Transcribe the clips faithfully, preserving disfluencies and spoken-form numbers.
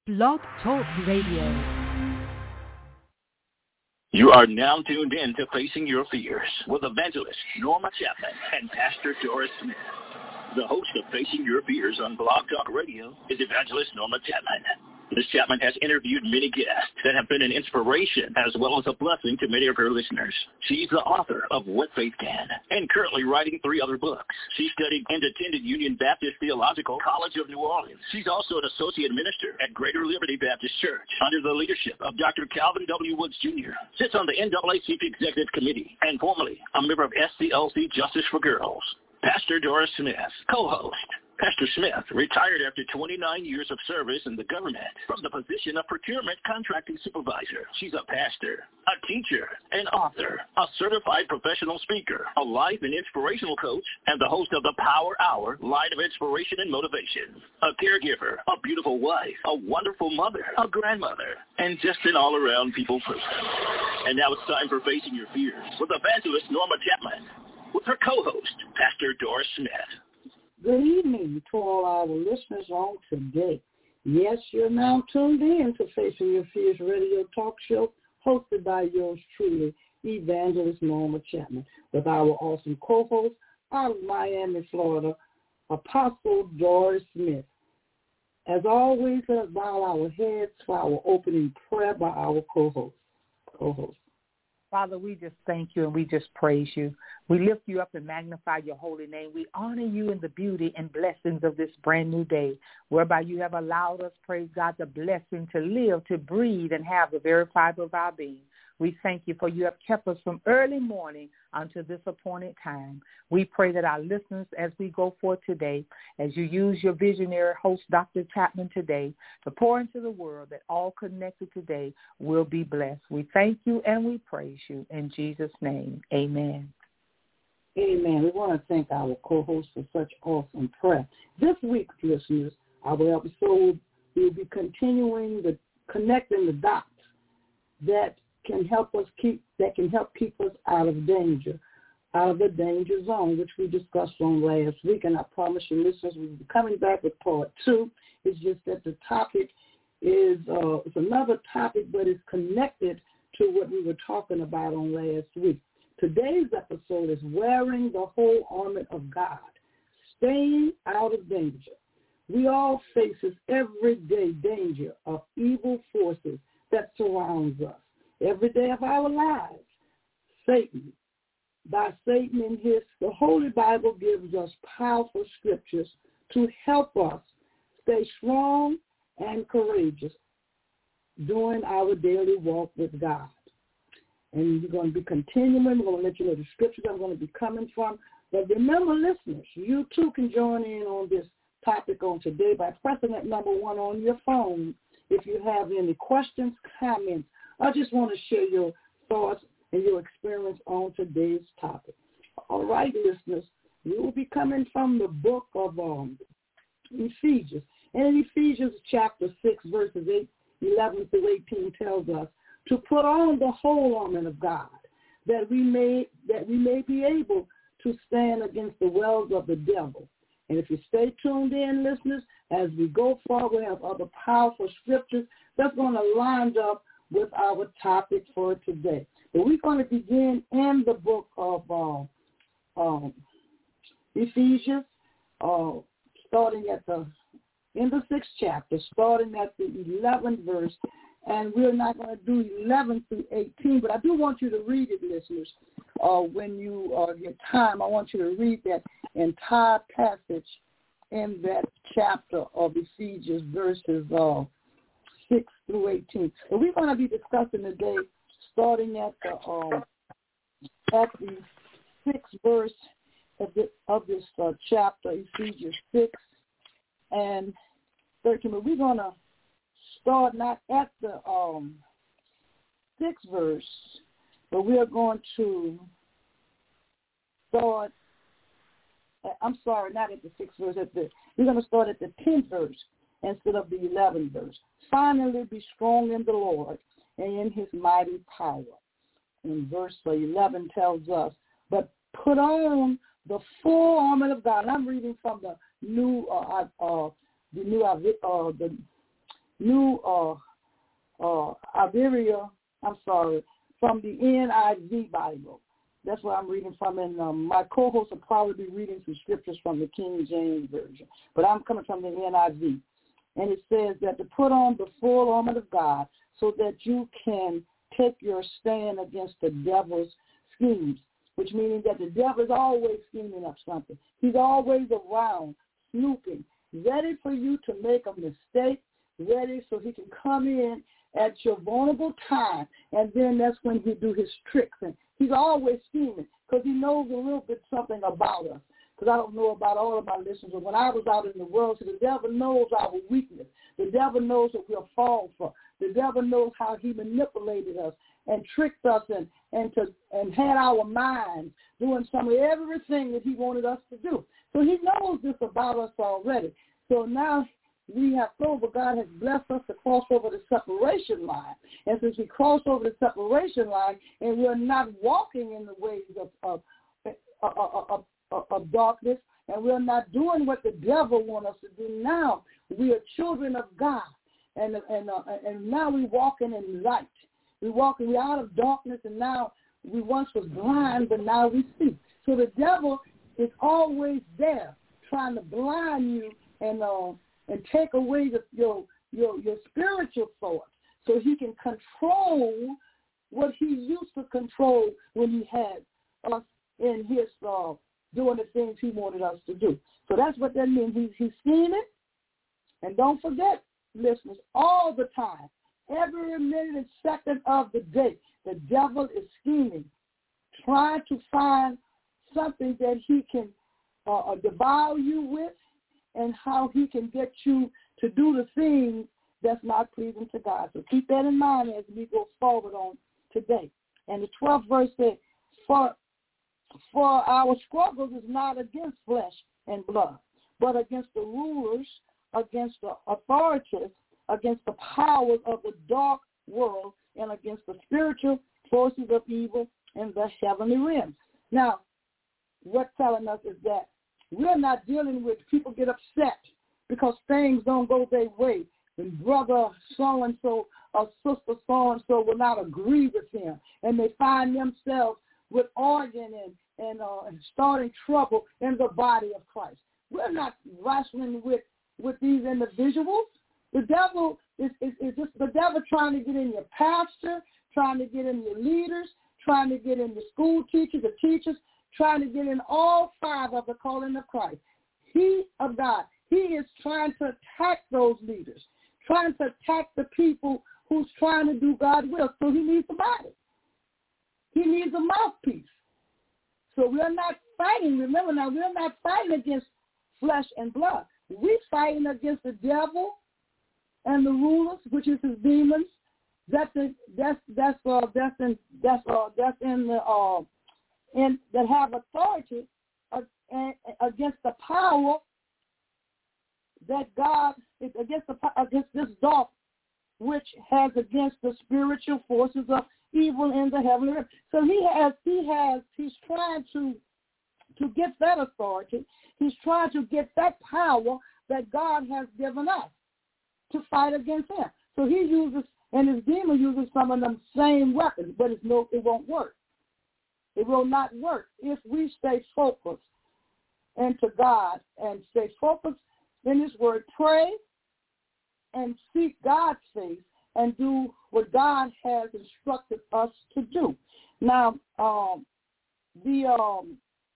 Blog Talk Radio. You are now tuned in to Facing Your Fears with evangelist Norma Chapman and Pastor Doris Smith. The host of Facing Your Fears on Blog Talk Radio is evangelist Norma Chapman. Miz Chapman has interviewed many guests that have been an inspiration as well as a blessing to many of her listeners. She's the author of What Faith Can and currently writing three other books. She studied and attended Union Baptist Theological College of New Orleans. She's also an associate minister at Greater Liberty Baptist Church under the leadership of Doctor Calvin W. Woods, Junior Sits on the N double A C P Executive Committee and formerly a member of S C L C Justice for Girls. Pastor Doris Smith, co-host. Pastor Smith retired after twenty-nine years of service in the government from the position of procurement contracting supervisor. She's a pastor, a teacher, an author, a certified professional speaker, a life and inspirational coach, and the host of the Power Hour, Light of Inspiration and Motivation. A caregiver, a beautiful wife, a wonderful mother, a grandmother, and just an all-around people person. And now it's time for Facing Your Fears with evangelist Norma Chapman with her co-host, Pastor Doris Smith. Good evening to all our listeners on today. Yes, you're now tuned in to Facing Your Fears radio talk show hosted by yours truly, Evangelist Norma Chapman, with our awesome co-host out of Miami, Florida, Apostle Doris Smith. As always, let's bow our heads for our opening prayer by our co-host. co-host. Father, we just thank you and we just praise you. We lift you up and magnify your holy name. We honor you in the beauty and blessings of this brand new day, whereby you have allowed us, praise God, the blessing to live, to breathe, and have the very fiber of our being. We thank you for you have kept us from early morning until this appointed time. We pray that our listeners, as we go forth today, as you use your visionary host, Doctor Chapman, today, to pour into the world, that all connected today will be blessed. We thank you and we praise you. In Jesus' name, amen. Amen. We want to thank our co-host for such awesome prayer. This week, listeners, our episode will be continuing the connecting the dots that can help us keep that can help keep us out of danger, out of the danger zone, which we discussed on last week. And I promise you, listeners, we'll be coming back with part two. It's just that the topic is uh, it's another topic, but it's connected to what we were talking about on last week. Today's episode is wearing the whole armor of God, staying out of danger. We all face this everyday danger of evil forces that surrounds us. Every day of our lives, Satan, by Satan and his, the Holy Bible gives us powerful scriptures to help us stay strong and courageous during our daily walk with God. And we're going to be continuing. We're going to let you know the scriptures I'm going to be coming from. But remember, listeners, you too can join in on this topic on today by pressing that number one on your phone if you have any questions, comments. I just want to share your thoughts and your experience on today's topic. All right, listeners, we will be coming from the book of um, Ephesians. And in Ephesians chapter six, verses eight, eleven through eighteen tells us to put on the whole armor of God, that we may that we may be able to stand against the wells of the devil. And if you stay tuned in, listeners, as we go forward, we have other powerful scriptures that's going to line up with our topic for today. But we're going to begin in the book of uh, um, Ephesians, uh, starting at the in the sixth chapter, starting at the eleventh verse, and we're not going to do eleven through eighteen, but I do want you to read it, listeners. Uh, when you uh, get time, I want you to read that entire passage in that chapter of Ephesians, verses uh, six through eighteen. So we're going to be discussing today, starting at the um, at the sixth verse of, the, of this uh, chapter, Ephesians six and thirteen. But we're going to start not at the um, sixth verse, but we are going to start. I'm sorry, not at the sixth verse. At the we're going to start at the tenth verse instead of the eleventh verse. Finally, be strong in the Lord and in his mighty power. And verse eleven tells us, but put on the full armor of God. And I'm reading from the new, uh, uh, the new, uh, the New uh, uh, Iberia, I'm sorry, from the N I V Bible. That's what I'm reading from, and um, my co-host will probably be reading some scriptures from the King James Version. But I'm coming from the N I V. And it says that to put on the full armor of God so that you can take your stand against the devil's schemes, which means that the devil is always scheming up something. He's always around, snooping, ready for you to make a mistake, ready so he can come in at your vulnerable time, and then that's when he do his tricks. And he's always scheming because he knows a little bit something about us. Because I don't know about all of my listeners, but when I was out in the world, so the devil knows our weakness. The devil knows what we'll fall for. The devil knows how he manipulated us and tricked us and and to and had our minds doing some of everything that he wanted us to do. So he knows this about us already. So now we have over. God has blessed us to cross over the separation line. And since we cross over the separation line and we're not walking in the ways of of, of, of, of, of darkness, and we're not doing what the devil wants us to do now, we are children of God. And and uh, and now we're walking in light. We're walking, we're out of darkness, and now we once was blind, but now we see. So the devil is always there trying to blind you and uh, and take away the, your your your spiritual thoughts, so he can control what he used to control when he had us in his uh, doing the things he wanted us to do. So that's what that means. He's he's scheming, and don't forget, listeners, all the time, every minute and second of the day, the devil is scheming, trying to find something that he can uh, devour you with, and how he can get you to do the things that's not pleasing to God. So keep that in mind as we go forward on today. And the twelfth verse says, for, for our struggles is not against flesh and blood, but against the rulers, against the authorities, against the powers of the dark world, and against the spiritual forces of evil in the heavenly realms. Now, what's telling us is that we're not dealing with people get upset because things don't go their way. And brother so-and-so or sister so-and-so will not agree with him, and they find themselves with arguing and, and, uh, and starting trouble in the body of Christ. We're not wrestling with, with these individuals. The devil is, is, is just the devil trying to get in your pastor, trying to get in your leaders, trying to get in the school teachers, the teachers, trying to get in all five of the calling of Christ. He of God, he is trying to attack those leaders, trying to attack the people who's trying to do God's will. So he needs a body. He needs a mouthpiece. So we're not fighting. Remember now, we're not fighting against flesh and blood. We're fighting against the devil and the rulers, which is his demons. That's a, that's that's uh, that's in that's uh, that's in the uh, in that have authority uh, and, against the power that God is against the against this dark, which has against the spiritual forces of evil in the heavenly realm. So he has he has he's trying to to get that authority. He's trying to get that power that God has given us to fight against him. So he uses, and his demon uses some of them same weapons, but it's no, it won't work. It will not work if we stay focused into God and stay focused in his word, pray and seek God's face and do what God has instructed us to do. Now, um, the um,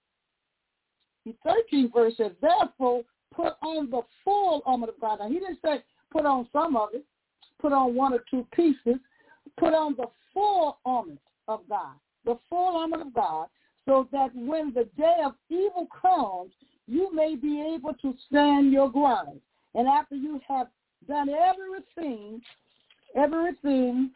the thirteenth verse says, therefore, put on the full armor of God. Now, he didn't say put on some of it, put on one or two pieces, put on the full armor of God, the full armor of God, so that when the day of evil comes, you may be able to stand your ground. And after you have done everything, everything,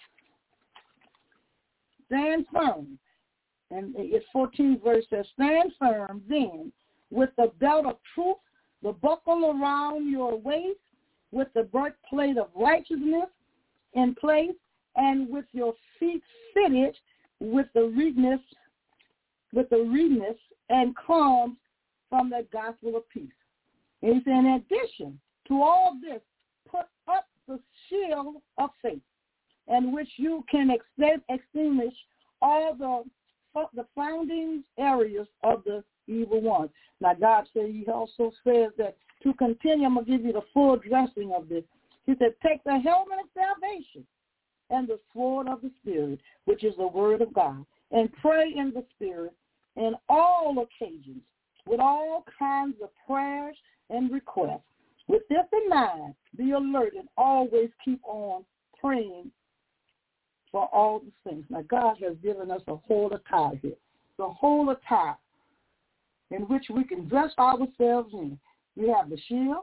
stand firm. And it's fourteenth verse says, stand firm then with the belt of truth, the buckle around your waist, with the breastplate of righteousness in place, and with your feet fitted with the readiness, with the readiness and comes from the gospel of peace. And he said, in addition to all this, put up the shield of faith, in which you can extinguish all the the founding areas of the evil one. Now, God said, he also says that to continue, I'm going to give you the full dressing of this. He said, take the helmet of salvation and the sword of the Spirit, which is the word of God, and pray in the Spirit in all occasions with all kinds of prayers and requests. With this in mind, be alert and always keep on praying for all the things. Now, God has given us a whole attire here, the whole attire in which we can dress ourselves in. We have the shield,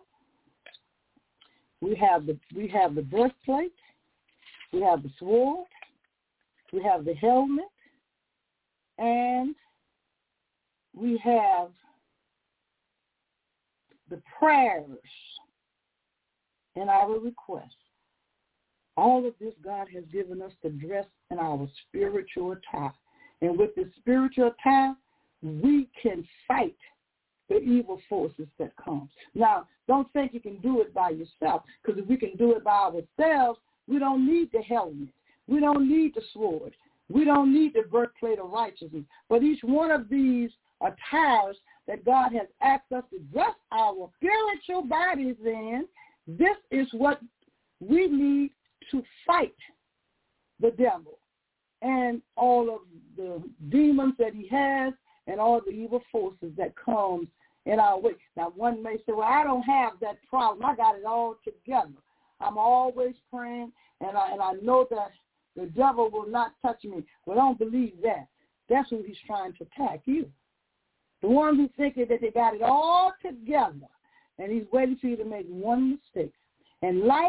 we have the we have the breastplate, we have the sword, we have the helmet, and we have the prayers and our requests. All of this God has given us to dress in our spiritual attire. And with the spiritual attire, we can fight the evil forces that come. Now, don't think you can do it by yourself, because if we can do it by ourselves, we don't need the helmet. We don't need the sword. We don't need the breastplate of righteousness. But each one of these attires that God has asked us to dress our spiritual bodies in, this is what we need to fight the devil and all of the demons that he has and all the evil forces that comes in our way. Now, one may say, well, I don't have that problem. I got it all together. I'm always praying, and I, and I know that the devil will not touch me. Well, don't believe that. That's who he's trying to attack, you. The one who's thinking that they got it all together, and he's waiting for you to make one mistake. And life,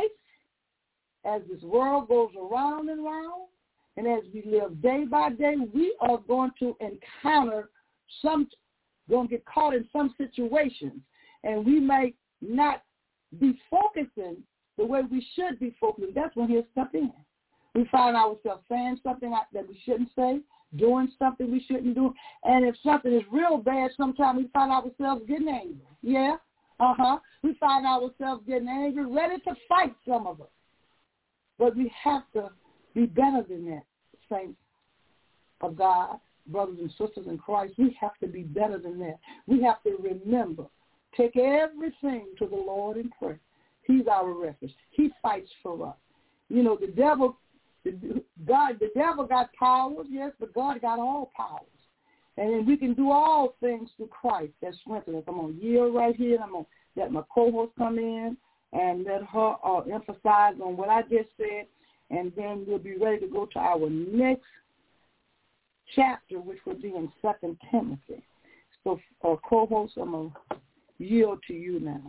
as this world goes around and round, and as we live day by day, we are going to encounter some, going to get caught in some situations, and we may not be focusing the way we should be focusing. That's when he'll step in. We find ourselves saying something that we shouldn't say, doing something we shouldn't do, and if something is real bad, sometimes we find ourselves getting angry. Yeah, uh-huh. We find ourselves getting angry, ready to fight, some of us. But we have to be better than that, saints of God, brothers and sisters in Christ. We have to be better than that. We have to remember, take everything to the Lord in prayer. He's our refuge. He fights for us. You know, the devil, the, God, the devil got powers, yes, but God got all powers. And then we can do all things through Christ that strengthens us. I'm going to yield right here, and I'm going to let my co-host come in and let her uh, emphasize on what I just said, and then we'll be ready to go to our next chapter, which will be in Second Timothy. So, uh, co-host, I'm going to yield to you now.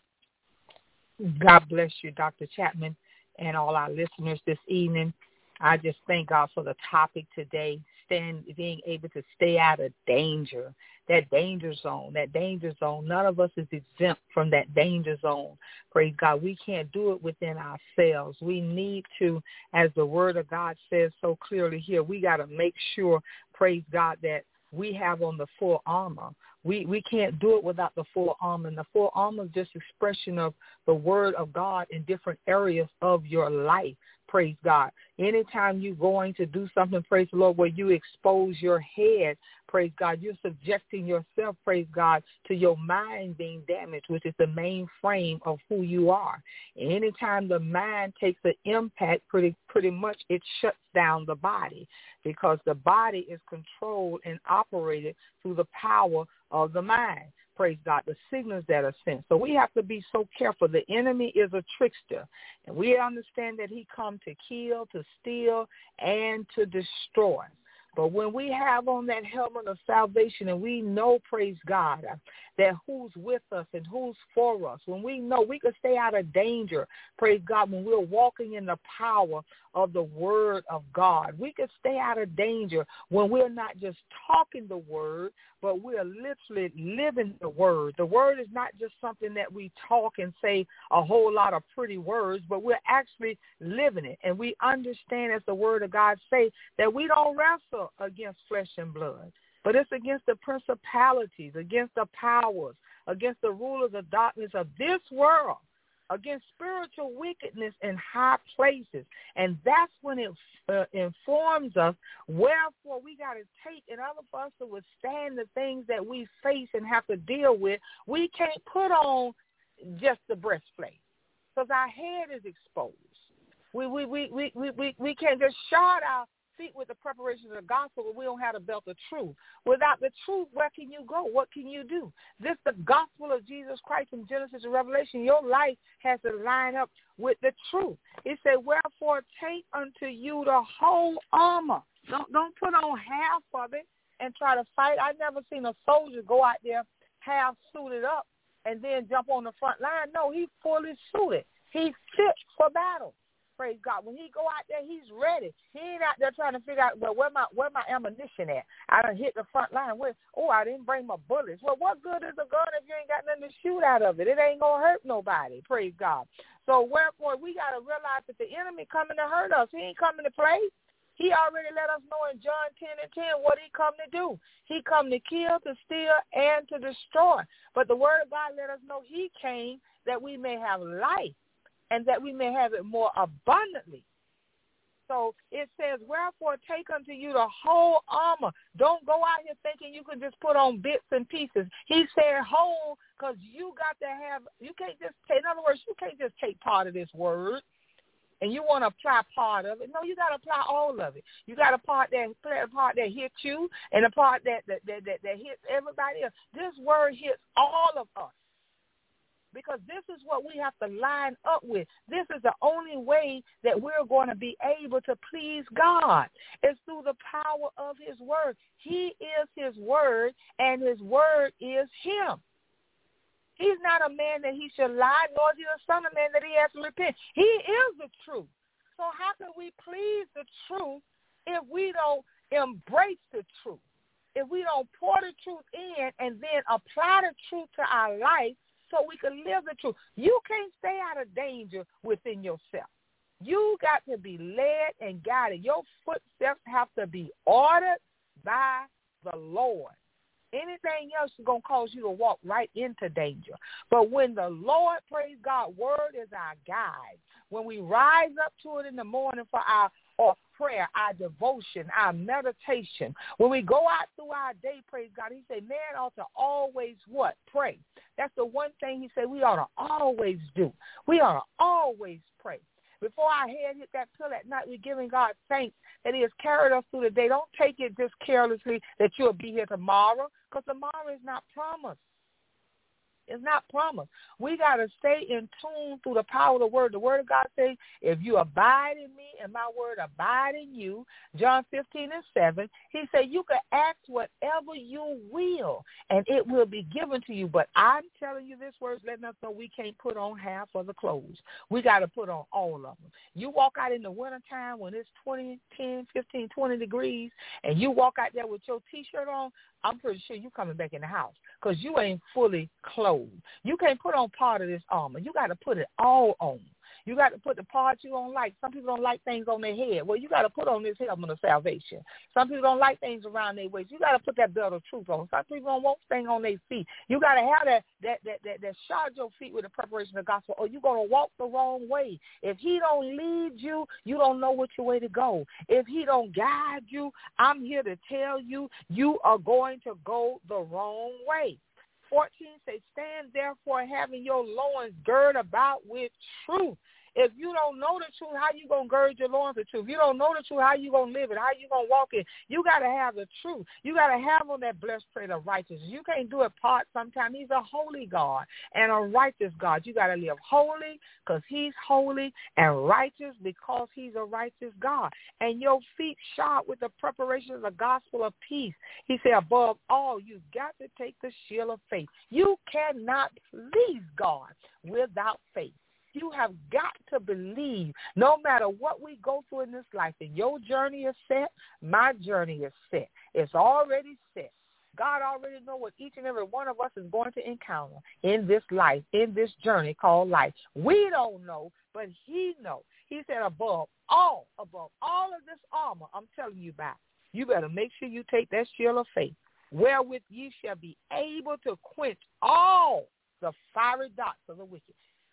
God bless you, Doctor Chapman, and all our listeners this evening. I just thank God for the topic today, stand, being able to stay out of danger, that danger zone, that danger zone. None of us is exempt from that danger zone. Praise God. We can't do it within ourselves. We need to, as the word of God says so clearly here, we got to make sure, praise God, that we have on the full armor. We we can't do it without the full armor. And the full armor is just expression of the word of God in different areas of your life. Praise God. Anytime you're going to do something, praise the Lord, where you expose your head, praise God, you're subjecting yourself, praise God, to your mind being damaged, which is the main frame of who you are. And anytime the mind takes an impact, pretty pretty much it shuts down the body, because the body is controlled and operated through the power of the mind. Praise God, the signals that are sent. So we have to be so careful. The enemy is a trickster, and we understand that he comes to kill, to steal, and to destroy. But when we have on that helmet of salvation, and we know, praise God, that who's with us and who's for us, when we know we can stay out of danger, praise God, when we're walking in the power of the word of God. We can stay out of danger when we're not just talking the word, but we're literally living the word. The word is not just something that we talk and say a whole lot of pretty words, but we're actually living it. And we understand, as the word of God say, that we don't wrestle against flesh and blood, but it's against the principalities, against the powers, against the rulers of darkness of this world. against spiritual wickedness in high places. And that's when it uh, informs us, wherefore we got to take, in order for us to withstand the things that we face and have to deal with, we can't put on just the breastplate because our head is exposed. We, we, we, we, we, we, we can't just shod our feet with the preparation of the gospel, but we don't have the belt of truth. Without the truth, where can you go? What can you do? This the gospel of Jesus Christ in Genesis and Revelation. Your life has to line up with the truth. It said, wherefore take unto you the whole armor. Don't, don't put on half of it and try to fight. I've never seen a soldier go out there half suited up and then jump on the front line. No, he's fully suited. He's fit for battle. Praise God. When he go out there, he's ready. He ain't out there trying to figure out, well, where my where my ammunition at? I done hit the front line. Where, oh, I didn't bring my bullets. Well, what good is a gun if you ain't got nothing to shoot out of it? It ain't going to hurt nobody. Praise God. So, wherefore, we got to realize that the enemy coming to hurt us. He ain't coming to play. He already let us know in John ten and ten what he come to do. He come to kill, to steal, and to destroy. But the word of God let us know he came that we may have life, and that we may have it more abundantly. So it says, wherefore take unto you the whole armor. Don't go out here thinking you can just put on bits and pieces. He said whole because you got to have, you can't just take, in other words, you can't just take part of this word and you want to apply part of it. No, you got to apply all of it. You got a part that, a part that hits you and a part that, that, that, that, that hits everybody else. This word hits all of us. Because this is what we have to line up with. This is the only way that we're going to be able to please God. It's through the power of his word. He is his word, and his word is him. He's not a man that he should lie, nor is he a son of man that he has to repent. He is the truth. So how can we please the truth if we don't embrace the truth? If we don't pour the truth in and then apply the truth to our life, so we can live the truth. You can't stay out of danger within yourself. You got to be led and guided. Your footsteps have to be ordered by the Lord. Anything else is going to cause you to walk right into danger. But when the Lord, praise God, word is our guide. When we rise up to it in the morning for our or prayer, our devotion, our meditation, when we go out through our day, praise God, he said, man ought to always what? Pray. That's the one thing he said we ought to always do. We ought to always pray. Before our head hit that pillow at night, we're giving God thanks that he has carried us through the day. Don't take it just carelessly that you'll be here tomorrow, because tomorrow is not promised. It's not promised. We got to stay in tune through the power of the word. The word of God says, if you abide in me and my word abide in you, John fifteen and seven, he said you can ask whatever you will, and it will be given to you. But I'm telling you, this word's letting us know we can't put on half of the clothes. We got to put on all of them. You walk out in the wintertime when it's twenty, ten, fifteen, twenty degrees, and you walk out there with your T-shirt on, I'm pretty sure you're coming back in the house because you ain't fully clothed. You can't put on part of this armor. You got to put it all on. You got to put the parts you don't like. Some people don't like things on their head. Well, you got to put on this helmet of salvation. Some people don't like things around their waist. You got to put that belt of truth on. Some people don't want things on their feet. You got to have that that that that, that shod your feet with the preparation of the gospel, or you're going to walk the wrong way. If he don't lead you, you don't know which way to go. If he don't guide you, I'm here to tell you, you are going to go the wrong way. fourteen says, stand therefore having your loins girded about with truth. If you don't know the truth, how you going to gird your loins with truth? If you don't know the truth, how you going to live it? How you going to walk it? You got to have the truth. You got to have on that blessed plate of righteousness. You can't do it part sometimes. He's a holy God and a righteous God. You got to live holy because he's holy, and righteous because he's a righteous God. And your feet shod with the preparation of the gospel of peace. He said, above all, you've got to take the shield of faith. You cannot please God without faith. You have got to believe no matter what we go through in this life, and your journey is set, my journey is set. It's already set. God already knows what each and every one of us is going to encounter in this life, in this journey called life. We don't know, but he knows. He said above all, above all of this armor I'm telling you about, you better make sure you take that shield of faith, wherewith ye shall be able to quench all the fiery darts of the wicked.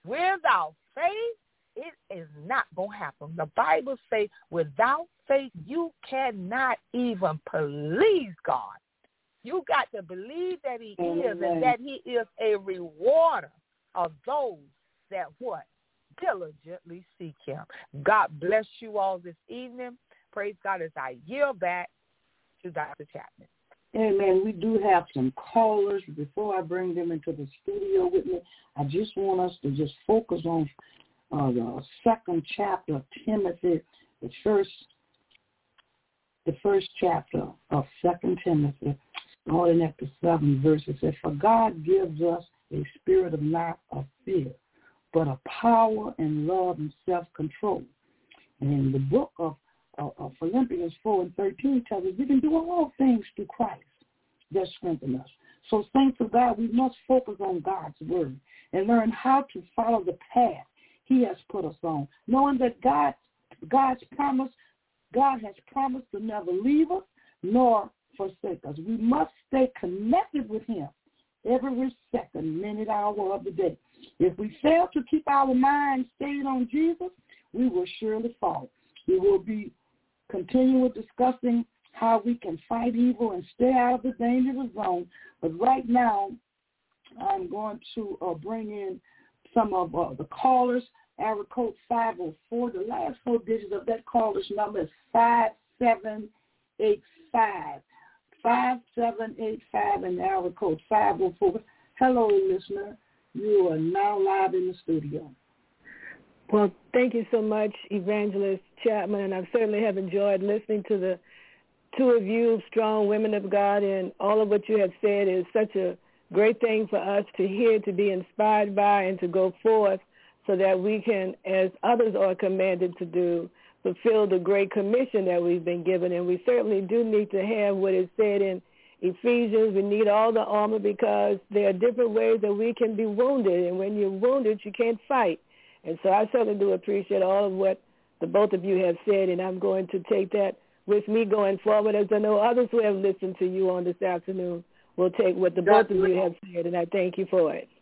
Without faith, it is not going to happen. The Bible says without faith, you cannot even please God. You got to believe that he Amen. is and that he is a rewarder of those that what? Diligently seek him. God bless you all this evening. Praise God as I yield back to Doctor Chapman. Amen. We do have some callers. Before I bring them into the studio with me, I just want us to just focus on uh, the second chapter of Timothy, the first, the first chapter of Second Timothy, starting at the seventh verse. It says, "For God gives us a spirit of not of fear, but of power and love and self-control." And in the book of, of, of Philippians four and thirteen tells us we can do all things through Christ that strengthen us. So thanks to God, we must focus on God's word and learn how to follow the path he has put us on, knowing that God, God's promise, God has promised to never leave us nor forsake us. We must stay connected with him every second, minute, hour of the day. If we fail to keep our minds stayed on Jesus, we will surely fall. We will be continuing discussing how we can fight evil and stay out of the dangerous zone. But right now, I'm going to uh, bring in some of uh, the callers. Area code five oh four. The last four digits of that caller's number is five seven eight five. five seven eight five and area code five oh four. Hello, listener. You are now live in the studio. Well, thank you so much, Evangelist Chapman, and I certainly have enjoyed listening to the two of you, strong women of God, and all of what you have said is such a great thing for us to hear, to be inspired by, and to go forth so that we can, as others are commanded to do, fulfill the great commission that we've been given. And we certainly do need to have what is said in Ephesians. We need all the armor because there are different ways that we can be wounded. And when you're wounded, you can't fight. And so I certainly do appreciate all of what the both of you have said, and I'm going to take that with me going forward, as I know others who have listened to you on this afternoon will take what the God both of you have said, and I thank you for it.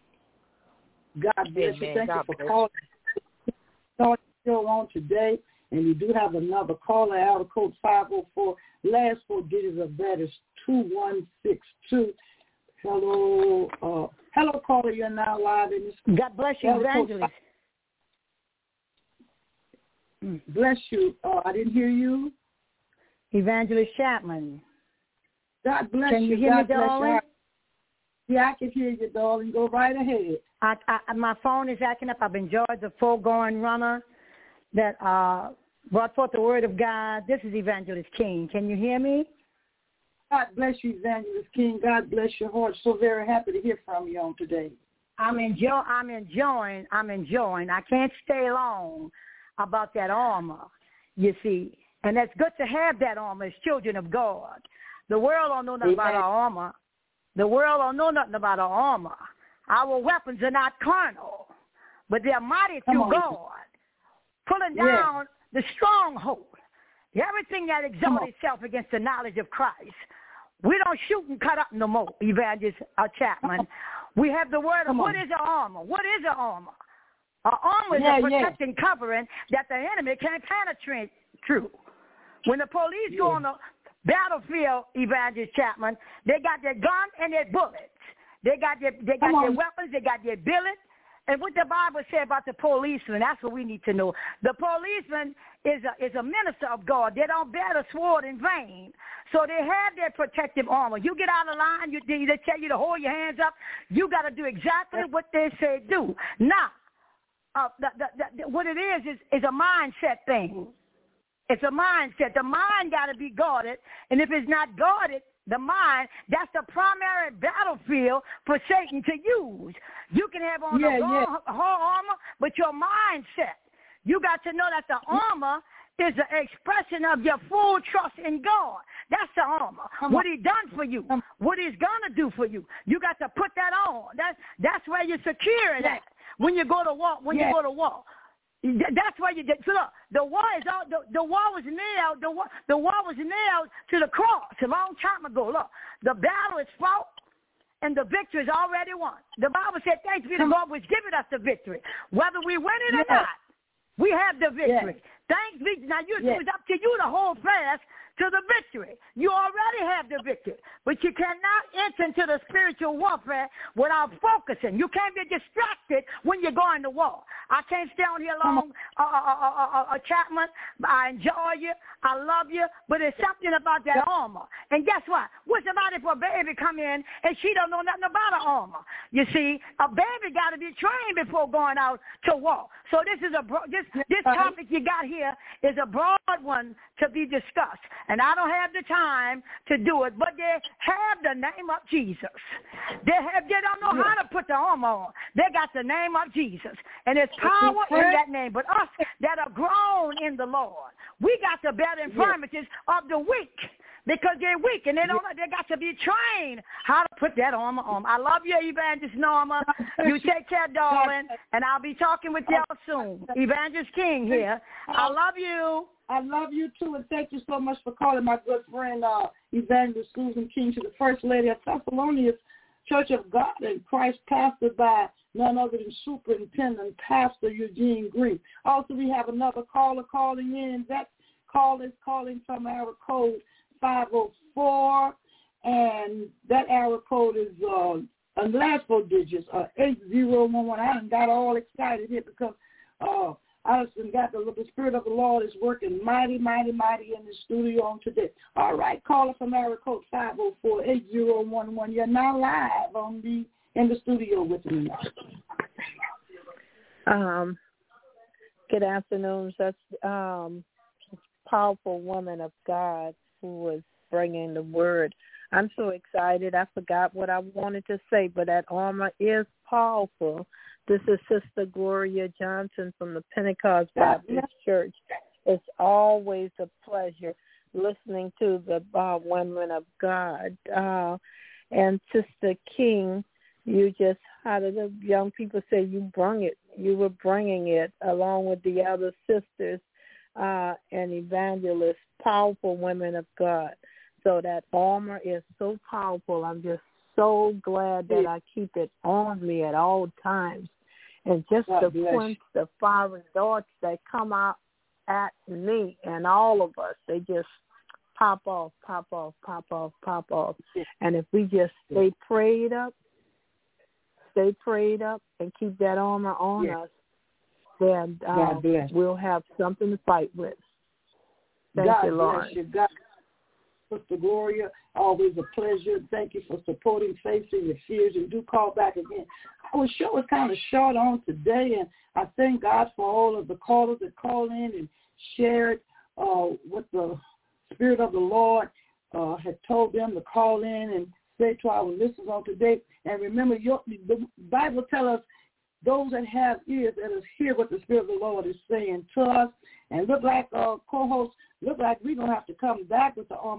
God bless you. Thank God you for calling. Starting still on today, and you do have another caller out of code five oh four. Last four digits of that is two one six two. Hello, uh, hello, caller. You're now live in this. God bless you, Evangelist. Bless you. Uh, I didn't hear you. Evangelist Chapman. God bless can you. Can you hear God me, darling? You. Yeah, I can hear you, darling. Go right ahead. I, I, my phone is acting up. I've enjoyed the foregoing runner that uh, brought forth the word of God. This is Evangelist King. Can you hear me? God bless you, Evangelist King. God bless your heart. So very happy to hear from you on today. I'm enjoy. I'm enjoying. I'm enjoying. I can't stay long about that armor, you see. And it's good to have that armor as children of God. The world don't know nothing Amen. about our armor. The world don't know nothing about our armor. Our weapons are not carnal, but they're mighty through God, pulling down yeah. the stronghold, everything that exalts itself against the knowledge of Christ. We don't shoot and cut up no more, Evangelist uh, Chapman. We have the word of what is our armor? What is our armor? Our armor is yeah, a protecting yeah. covering that the enemy can't penetrate through. When the police yeah. go on the battlefield, Evangelist Chapman, they got their gun and their bullets. They got their they got their weapons, they got their bullets. And what the Bible said about the policeman, that's what we need to know. The policeman is a, is a minister of God. They don't bear the sword in vain. So they have their protective armor. You get out of line, you, they tell you to hold your hands up. You got to do exactly what they say do. Now, uh, the, the, the, what it is is, is a mindset thing. It's a mindset. The mind got to be guarded. And if it's not guarded, the mind, that's the primary battlefield for Satan to use. You can have on yeah, the whole, yeah. whole armor, but your mindset, you got to know that the armor is an expression of your full trust in God. That's the armor. What he done for you, what he's going to do for you. You got to put that on. That's, that's where you're secure in that. When you go to war, when yeah. you go to war. That's why you did. So look, the war is all, the, the war was nailed. The war, the war was nailed to the cross a long time ago. Look, the battle is fought, and the victory is already won. The Bible said, thanks be to God which giveth us the victory. Whether we win it or not, we have the victory. Yes. Thanks be to, now you, yes. It's up to you to hold fast to the victory. You already have the victory, but you cannot enter into the spiritual warfare without focusing. You can't be distracted when you're going to war. I can't stay on here long, uh, uh, uh, uh, uh, Chapman. I enjoy you. I love you, but there's something about that armor. And guess what? What's about if a baby come in and she don't know nothing about an armor? You see, a baby got to be trained before going out to war. So this is a bro- this this topic you got here is a broad one to be discussed. And I don't have the time to do it, but they have the name of Jesus. They have they don't know how to put the armor on. They got the name of Jesus. And there's power in that name. But us that are grown in the Lord, we got to bear the infirmities of the weak. Because they're weak and they don't know, they got to be trained how to put that armor on. I love you, Evangelist Norma. You take care, darling, and I'll be talking with y'all soon. Evangelist King here. I love you. I love you too, and thank you so much for calling my good friend uh, Evangelist Susan King to the First Lady of Thessalonians Church of God in Christ, pastored by none other than Superintendent Pastor Eugene Green. Also, we have another caller calling in. That call is calling from our code five oh four, and that area code is uh, the last four digits, uh, eight zero one one. I done got all excited here because uh, I just got the, the Spirit of the Lord is working mighty, mighty, mighty in the studio on today. All right, caller from area code five oh four, eight zero one one. You're now live on the in the studio with me now. Um, good afternoon, such um, powerful woman of God who was bringing the word. I'm so excited. I forgot what I wanted to say, but that armor is powerful. This is Sister Gloria Johnson from the Pentecost Baptist Church. It's always a pleasure listening to the uh, women of God. Uh, and Sister King, you just, how do the young people say, you brung it. You were bringing it along with the other sisters uh, and evangelists, powerful women of God. So that armor is so powerful. I'm just so glad that I keep it on me at all times. And just God to bless. quench the fiery darts that come out at me and all of us, they just pop off, pop off, pop off, pop off. And if we just stay prayed up, stay prayed up and keep that armor on yeah. us, then uh, we'll have something to fight with. Thank God you, Lord. Bless you. God, Sister Gloria, always a pleasure. Thank you for supporting Facing Your Fears, and do call back again. Our show is kind of short on today, and I thank God for all of the callers that call in and shared uh, what the Spirit of the Lord uh, had told them to call in and say to our listeners on today. And remember, your, the Bible tells us, those that have ears, let us hear what the Spirit of the Lord is saying to us. And look like uh, co-hosts, look like we're going to have to come back with the arm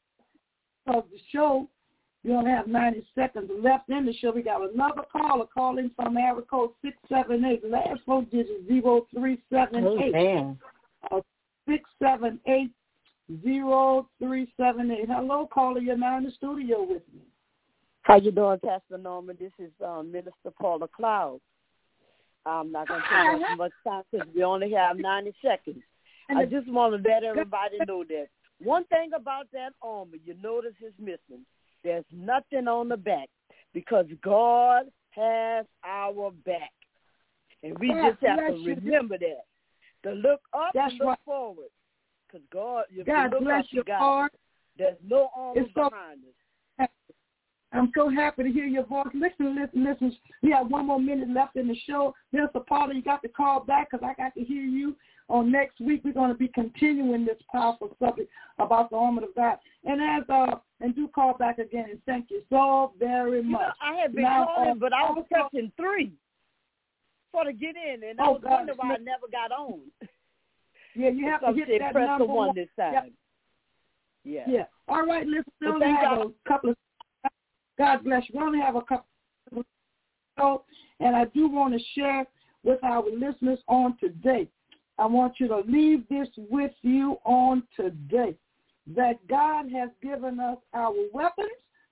of the show. We only have ninety seconds left in the show. We got another caller calling from area code six seven eight. Last four digits, zero three seven eight. Amen. Uh, six seven eight, zero three seven eight. Hello, caller. You're now in the studio with me. How you doing, Pastor Norman? This is um, Minister Paula Cloud. I'm not going to take up much time because we only have ninety seconds. I just want to let everybody know that one thing about that armor, you notice is missing. There's nothing on the back because God has our back. And we just have to remember that. To look up That's and look right. forward. Because God, if God you look bless up you, to God, Lord. there's no armor It's so- behind us. I'm so happy to hear your voice. Listen, listen, listen. We have one more minute left in the show. Mister Paula, you got to call back because I got to hear you on next week. We're going to be continuing this powerful subject about the armor of God. And as uh, and do call back again. And thank you so very much. You know, I had been now, calling, uh, but I was also, touching three for to get in, and I oh, was God, wondering why I never got on. Yeah, you have Some to hit said that press number the one one. this time. Yep. Yeah. Yeah. All right, listen. We Well, only thank have God. a couple of. God bless you. We only have a couple of. So, and I do want to share with our listeners on today. I want you to leave this with you on today, that God has given us our weapons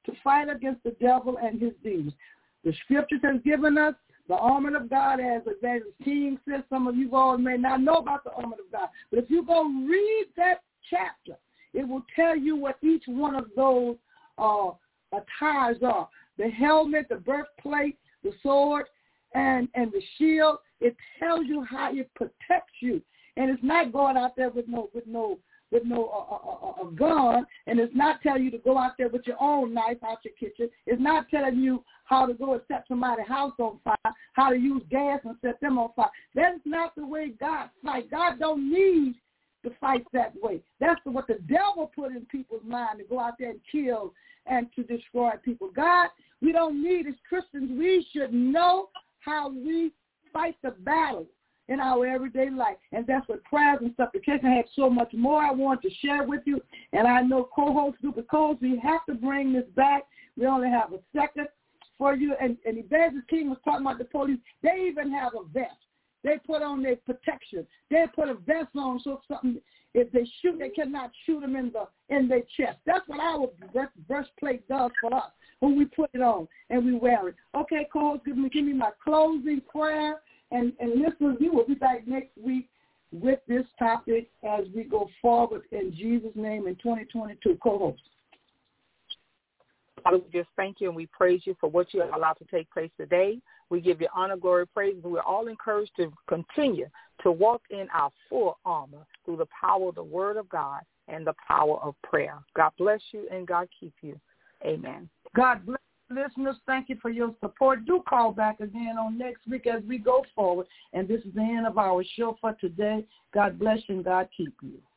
to fight against the devil and his demons. The scriptures has given us the armor of God, as Evangelist King says. Some of you all may not know about the armor of God, but if you go read that chapter, it will tell you what each one of those uh, attires are. The helmet, the breastplate, the sword, and, and the shield. It tells you how it protects you. And it's not going out there with no with no with no uh, uh, uh, gun, and it's not telling you to go out there with your own knife out your kitchen. It's not telling you how to go and set somebody's house on fire, how to use gas and set them on fire. That is not the way God fights. God don't need to fight that way. That's what the devil put in people's mind, to go out there and kill and to destroy people. God, we don't need, as Christians, we should know how we fight the battle in our everyday life. And that's what prayers and supplication. I have so much more I want to share with you. And I know co-host because we have to bring this back. We only have a second for you. And, and Evangelist King was talking about the police. They even have a vest. They put on their protection. They put a vest on so something, if they shoot, they cannot shoot them in the in their chest. That's what our breastplate does for us when we put it on and we wear it. Okay, co-host, give me, give me my closing prayer. And, and listeners, we will be back next week with this topic as we go forward in Jesus' name in twenty twenty-two. Co-host. Father, we just thank you and we praise you for what you have allowed to take place today. We give you honor, glory, praise. We're all encouraged to continue to walk in our full armor through the power of the word of God and the power of prayer. God bless you and God keep you. Amen. God bless. Listeners, thank you for your support. Do call back again on next week as we go forward. And this is the end of our show for today. God bless you and God keep you.